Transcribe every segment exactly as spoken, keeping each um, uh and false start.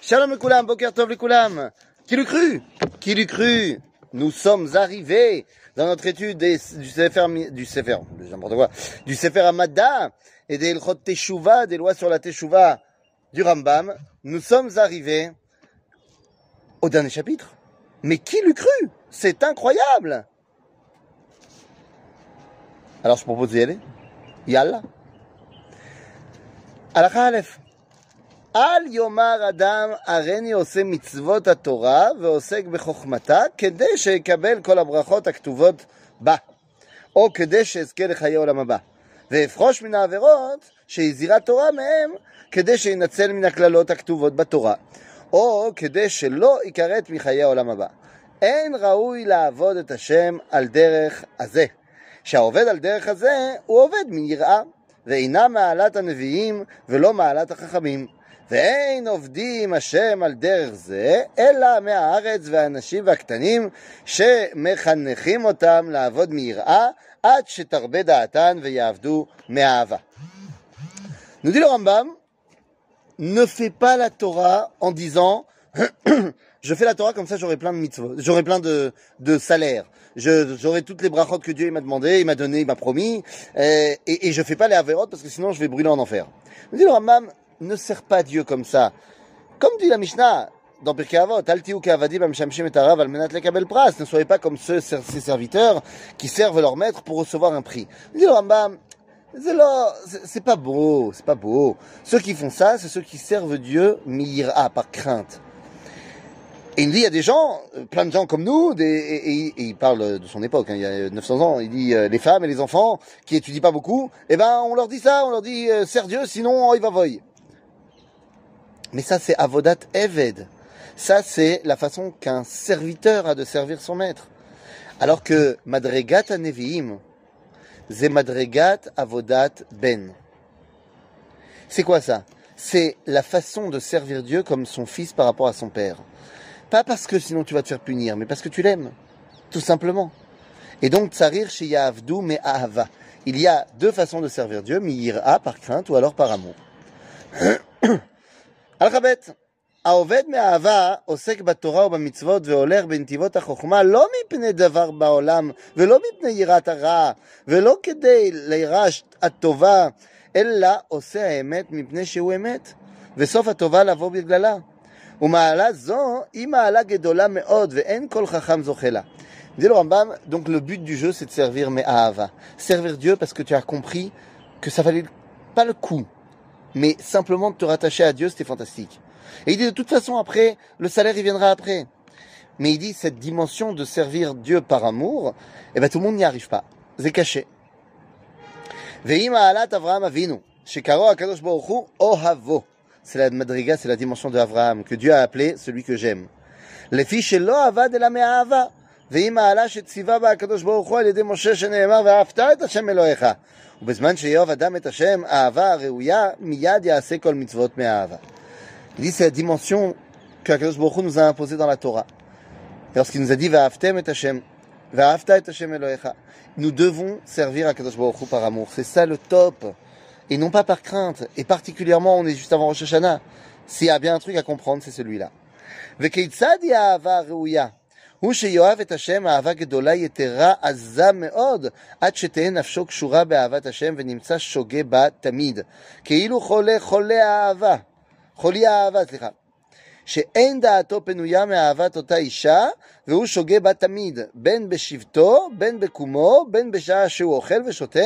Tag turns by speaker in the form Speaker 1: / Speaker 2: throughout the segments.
Speaker 1: Shalom le Koulam, Boker Tov le Koulam. Qui l'eût cru? Qui l'eût cru? Nous sommes arrivés dans notre étude des, du Sefer, du Sefer, n'importe quoi, du Sefer Amadda et des Ilchot Teshuvah, des lois sur la Teshuvah du Rambam. Nous sommes arrivés au dernier chapitre. Mais qui l'eût cru? C'est incroyable! Alors je propose d'y aller. Yalla. Halakha Aleph. Al yomar adam areni ose mitzvot haTorah ve'osek bechokmata kedei she'ekabel kol habrachot haktuvot ba או כדי שאזכה לחיי עולם הבא ואפרוש מן העבירות שהזהירה תורה מהם כדי שינצל מן הכללות הכתובות בתורה או כדי שלא ייכרת מחיי העולם הבא. אין ראוי לעבוד את השם על דרך הזה. שהעובד על דרך הזה הוא עובד מיראה ואינה מעלת הנביאים ולא מעלת החכמים. ואין עובדים השם על דרך זה, אלא מהארץ והאנשים והקטנים שמחנכים אותם לעבוד מיראה עד שתרבה דעתן ויעבדו מאהבה. Nous dit le Rambam, ne fais pas la Torah en disant je fais la Torah comme ça j'aurai plein de mitzvot, j'aurai plein de, de salaires, je, j'aurai toutes les brachot que Dieu il m'a demandé, il m'a donné, il m'a promis, et, et, et je fais pas les averot parce que sinon je vais brûler en enfer. Nous dit le Rambam, ne sers pas Dieu comme ça. Comme dit la Mishnah dans Pirkei Avot, Al tihu ke'avadim hamshamshim et harav al menat lekabel pras. Ne soyez pas comme ceux, ces serviteurs qui servent leur maître pour recevoir un prix. Il dit le Rambam, c'est, là, c'est, c'est pas beau, c'est pas beau. Ceux qui font ça, c'est ceux qui servent Dieu miyira, par crainte. Et il dit, il y a des gens, plein de gens comme nous, des, et, et, et il parle de son époque, hein, il y a neuf cents ans, il dit, euh, les femmes et les enfants qui étudient pas beaucoup, eh ben, on leur dit ça, on leur dit, euh, sers Dieu, sinon, oh, il va voyer. Mais ça, c'est avodat eved. Ça, c'est la façon qu'un serviteur a de servir son maître. Alors que madregat haneviim, c'est madregat avodat ben. C'est quoi ça? C'est la façon de servir Dieu comme son fils par rapport à son père. Pas parce que sinon tu vas te faire punir, mais parce que tu l'aimes. Tout simplement. Et donc, tsarir sheyavdu me ahava. Il y a deux façons de servir Dieu, miyira, par crainte, ou alors par amour. Al-Khabet, העובד מאהבה עוסק בתורה ובמצוות והולך בנתיבות החוכמה לא מפני דבר בעולם ולא מפני יראת הרע ולא כדי לירש הטובה אלא עושה האמת מפני שהוא אמת וסוף הטובה לבוא בגללה ומעלה זו היא מעלה גדולה מאוד ואין כל חכם זוכה לה. Dit le Rambam, donc le but du jeu c'est de servir me'ahava, servir Dieu parce que tu as compris que ça valait pas le coup. Mais simplement de te rattacher à Dieu, c'était fantastique. Et il dit de toute façon après, le salaire il viendra après. Mais il dit cette dimension de servir Dieu par amour, eh ben tout le monde n'y arrive pas. C'est caché. Ve'im ha'alat Avraham Avinu, shekaro hakadosh baruch hu ohavo. C'est la madriga, c'est la dimension de Avraham que Dieu a appelé celui que j'aime. Lefi shelo avad ela me'ahava. ואם העלה שציווה בה הקדוש ברוך הוא על ידי משה שנאמר ואהבת את השם אלוהיך ובזמן שיאהב אדם את השם אהבה הראויה מיד יעשה כל מצוות מאהבה. Il dit c'est la dimension que הקדוש ברוך הוא nous a imposée dans la Torah. Lorsqu'il nous a dit ואהבתם את השם ואהבת את השם אלוהיך, nous devons servir הקדוש ברוך הוא par amour. C'est ça le top et non pas par crainte. Et particulièrement on est juste avant Rosh Hashanah. S'il y a bien un truc à comprendre c'est celui-là. וכיצד היא האהבה הראויה? הוא שיואב את השם אהבה גדולה יתרה עזה מאוד עד שתהא נפשו קשורה באהבת השם ונמצא שוגה בה תמיד כאילו חולה חולה האהבה חולי האהבה סליחה שאין דעתו פנויה מאהבת אותה אישה והוא שוגה בה תמיד בין בשבתו בין בקומו בין בשעה שהוא אוכל ושותה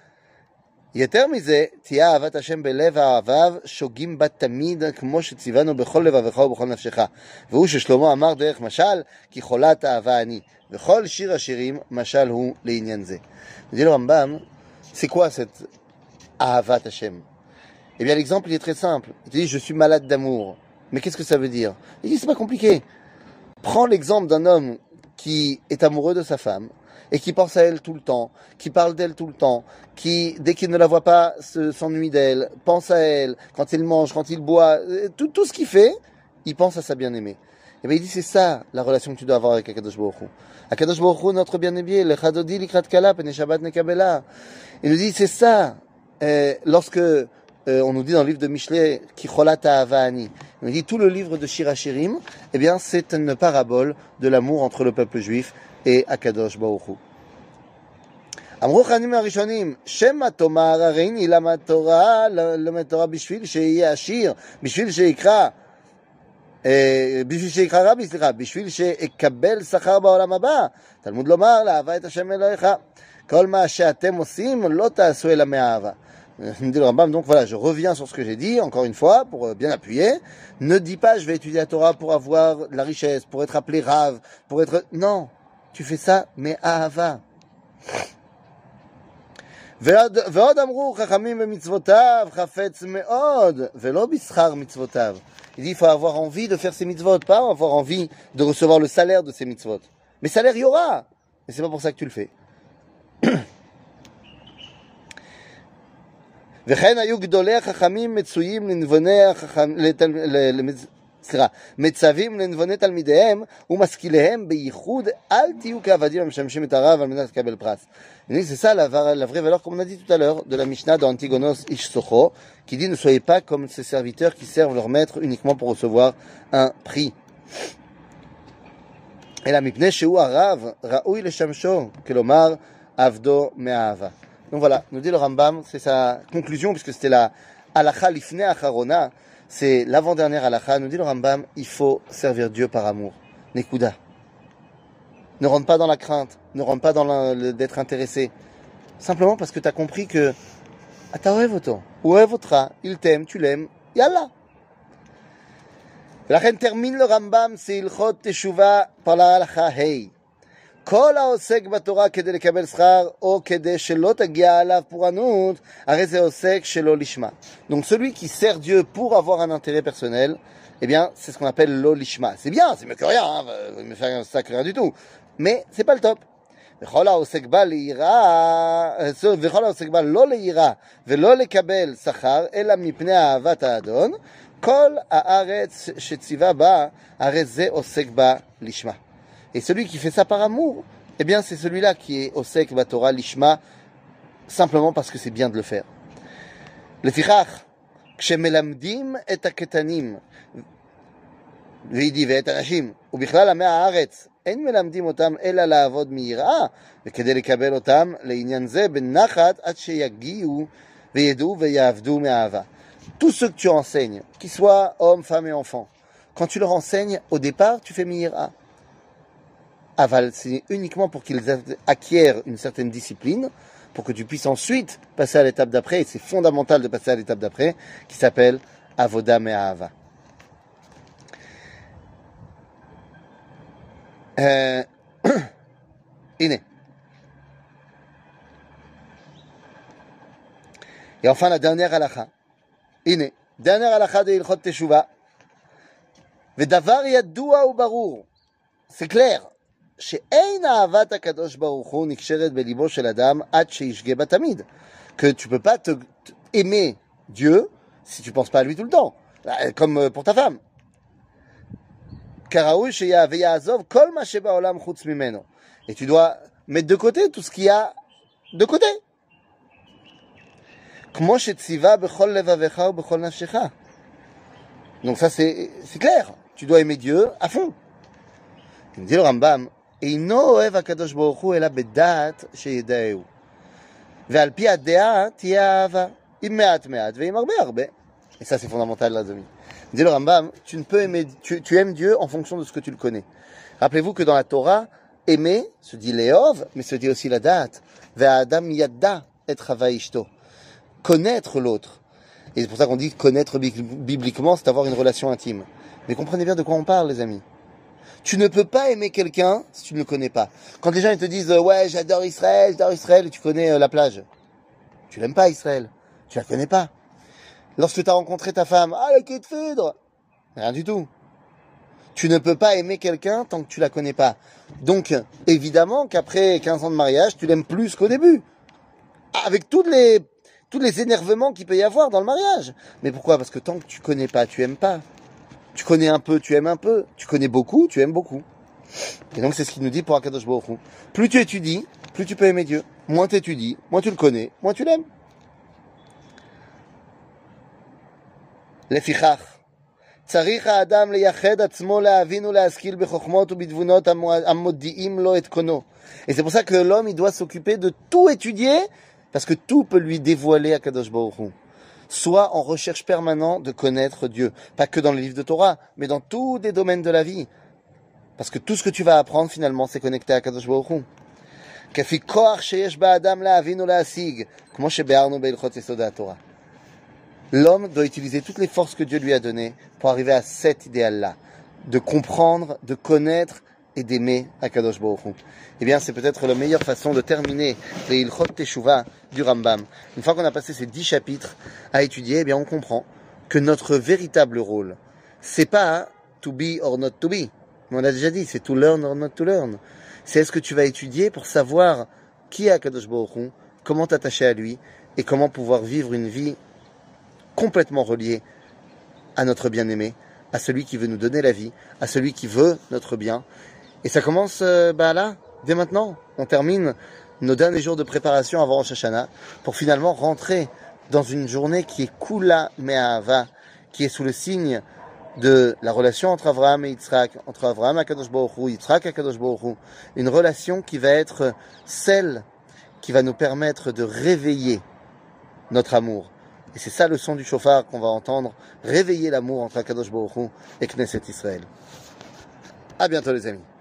Speaker 1: יותר מזה, תהיה אהבת השם בלב אוהביו, שוגים בה תמיד, כמו שציוונו בכל לבבך ובכל נפשך. והוא ששלמה אמר דרך משל, כי חולת אהבה אני. וכל שיר השירים, משל הוא לעניין זה. dit le Rambam, c'est quoi cette אהבת השם? Eh bien, l'exemple, il est très simple. Il te dit, je suis malade d'amour. Mais qu'est-ce que ça veut dire? Il dit, c'est pas compliqué. Prends l'exemple d'un homme qui est amoureux de sa femme, et qui pense à elle tout le temps, qui parle d'elle tout le temps, qui, dès qu'il ne la voit pas, se, s'ennuie d'elle, pense à elle, quand il mange, quand il boit, tout, tout ce qu'il fait, il pense à sa bien-aimée. Et bien il dit, c'est ça la relation que tu dois avoir avec Akadosh Baruch Hu. Akadosh Baruch Hu, notre bien-aimé, le Chadodi likrat kala, pene Shabbat nekabela. Il nous dit, c'est ça, euh, lorsque euh, on nous dit dans le livre de Michelet, qui cholat ahava ani, On dit tout le livre de Shir HaShirim, eh bien, c'est une parabole de l'amour entre le peuple juif et Akadosh Baruch Hu. אמרו חכמים הראשונים, שמא תאמר הריני למד תורה, למד תורה בשביל שיהיה עשיר, בשביל שיקרא, בשביל שיקרא רבי, סליחה, בשביל שיקבל שכר בעולם הבא. תלמוד לומר, לאהבה את השם אלוהיך. כל מה שאתם עושים, לא תעשו אלא מאהבה. Dit le Rambam, donc voilà, je reviens sur ce que j'ai dit, encore une fois, pour bien appuyer. Ne dis pas, je vais étudier la Torah pour avoir de la richesse, pour être appelé Rav, pour être... Non, tu fais ça, mais ahava. ועוד אמרו חכמים במצוותיו חפץ מאוד ולא בשכר מצוותיו. Il dit il faut avoir envie de faire ses mitzvot, pas avoir envie de recevoir le salaire de ses mitzvot. Mais salaire il y aura, mais c'est pas pour ça que tu le fais. וכן היו גדולי החכמים מצויים לנבוני החכמים, סליחה, מצווים לנבוני תלמידיהם ומשכיליהם בייחוד אל תהיו כעבדים המשמשים את הרב על מנת לקבל פרס. C'est ça la, la vraie valeur, comme on a dit tout à l'heure, de la Mishnah de Antigonos Ish Socho, qui dit ne soyez pas comme ces serviteurs qui servent leur maître uniquement pour recevoir un prix. Et la mipnei shehu harav raoui leshamsho, kelomar avdo me'ahava. Donc voilà, nous dit le Rambam, c'est sa conclusion, puisque c'était la halakha lifnei acharona, c'est l'avant-dernière halakha, nous dit le Rambam, il faut servir Dieu par amour. Nekuda. Ne rentre pas dans la crainte, ne rentre pas dans le, d'être intéressé. Simplement parce que tu as compris que אתה אוהב אותו, הוא אוהב אותך, il t'aime, tu l'aimes, יאללה. ולכן termine le Rambam, c'est הלכות תשובה par la halakha ה'. כל העוסק בתורה כדי לקבל שכר או כדי שלא תגיע עליו פורענות, הרי זה עוסק שלא לשמה. Donc celui qui sert Dieu pour avoir un intérêt personnel, eh bien, c'est ce qu'on appelle lo lishma. C'est bien, c'est mieux que rien, hein, me faire un sacré rien du tout. Mais c'est pas le top. וכל העוסק בה ליראה, וכל העוסק בה לא ליראה ולא לקבל שכר, אלא מפני אהבת האדון, כל הארץ שציווה בה, הרי זה עוסק בה לשמה. Et celui qui fait ça par amour, eh bien, c'est celui-là qui est עוסק בתורה לשמה, simplement parce que c'est bien de le faire. לפיכך, כשמלמדים את הקטנים, וידי ואת הנשים, ובכלל עמי הארץ, אין מלמדים אותם אלא לעבוד מיראה, וכדי לקבל אותם לעניין זה בנחת עד שיגיעו וידעו ויעבדו מאהבה. Tout ce que tu enseignes, qu'ils soient hommes, femmes et enfants, quand tu leur enseignes, au départ, tu fais mi'ira. Aval, c'est uniquement pour qu'ils acquièrent une certaine discipline, pour que tu puisses ensuite passer à l'étape d'après, et c'est fondamental de passer à l'étape d'après, qui s'appelle Avoda Me'ahava. Euh, Iné. Et enfin la dernière halakha. Iné. Dernière halakha de Ilchot Teshuva. Vedavar yadua ubarur. C'est clair. שאין אהבת הקדוש ברוך הוא נקשרת בליבו של אדם עד שישגה בה תמיד. Que tu peux pas te, te aimer Dieu si tu penses pas à lui tout le temps. Comme pour ta femme. כראוי ויעזוב כל מה שבעולם חוץ ממנו. Et tu dois mettre de côté tout ce qu'il y a de côté. כמו שציווה בכל לבבך ובכל נפשך. Donc ça c'est, c'est clair. Tu dois aimer Dieu à fond. Il me dit le Rambam, אינו אוהב הקדוש ברוך הוא אלא בדעת שידעהו. ועל פי הדעה תהיה אהבה. עם מעט מעט ועם הרבה הרבה. Et ça c'est fondamental là, Zomi. Dit le Rambam, tu ne peux aimer, tu, tu aimes Dieu en fonction de ce que tu le connais. Rappelez-vous que dans la Torah, aimer se dit Léov, mais se dit aussi la date. Ve'adam yadda et chava ishto. Connaître l'autre. Et c'est pour ça qu'on dit connaître bibliquement, c'est avoir une relation intime. Mais comprenez bien de quoi on parle, les amis. Tu ne peux pas aimer quelqu'un si tu ne le connais pas. Quand les gens ils te disent ouais, j'adore Israël, j'adore Israël, et tu connais euh, la plage. Tu l'aimes pas Israël, tu la connais pas. Lorsque tu as rencontré ta femme, ah, la queue de foudre, rien du tout. Tu ne peux pas aimer quelqu'un tant que tu la connais pas. Donc, évidemment qu'après quinze ans de mariage, tu l'aimes plus qu'au début. Avec tous les, tous les énervements qu'il peut y avoir dans le mariage. Mais pourquoi? Parce que tant que tu connais pas, tu aimes pas. Tu connais un peu, tu aimes un peu. Tu connais beaucoup, tu aimes beaucoup. Et donc, c'est ce qu'il nous dit pour Akadosh Baruch Hu. Plus tu étudies, plus tu peux aimer Dieu. Moins tu étudies, moins tu le connais, moins tu l'aimes. לפיכך, צריך האדם לייחד עצמו להבין ולהשכיל בחוכמות ובתבונות המודיעים לו את קונו. Et c'est pour ça que l'homme, il doit s'occuper de tout étudier, parce que tout peut lui dévoiler à Kadosh Baruch Hu. Soit en recherche permanente de connaître Dieu. Pas que dans les livres de Torah, mais dans tous les domaines de la vie. Parce que tout ce que tu vas apprendre, finalement, c'est connecté à Kadosh Baruch Hu. כפי כוח שיש באדם להבין ולהשיג, כמו שביארנו בהלכות יסוד התורה. L'homme doit utiliser toutes les forces que Dieu lui a données pour arriver à cet idéal-là, de comprendre, de connaître et d'aimer Akadosh Baruch Hu. Eh bien, c'est peut-être la meilleure façon de terminer les Ilchot Teshuvah du Rambam. Une fois qu'on a passé ces dix chapitres à étudier, eh bien, on comprend que notre véritable rôle, c'est pas to be or not to be. Mais on a déjà dit, c'est to learn or not to learn. C'est est-ce que tu vas étudier pour savoir qui est Akadosh Baruch Hu, comment t'attacher à lui et comment pouvoir vivre une vie complètement relié à notre bien-aimé, à celui qui veut nous donner la vie, à celui qui veut notre bien. Et ça commence euh, bah là, dès maintenant. On termine nos derniers jours de préparation avant Rosh Hashanah pour finalement rentrer dans une journée qui est Kula Me'ahava, qui est sous le signe de la relation entre Avraham et Yitzhak, entre Avraham et Kadosh Baruch Hu, Yitzhak et Kadosh Baruch Hu, une relation qui va être celle qui va nous permettre de réveiller notre amour. Et c'est ça le son du chauffard qu'on va entendre, réveiller l'amour entre Akadosh Baruch Hu et Knesset Israël. À bientôt les amis.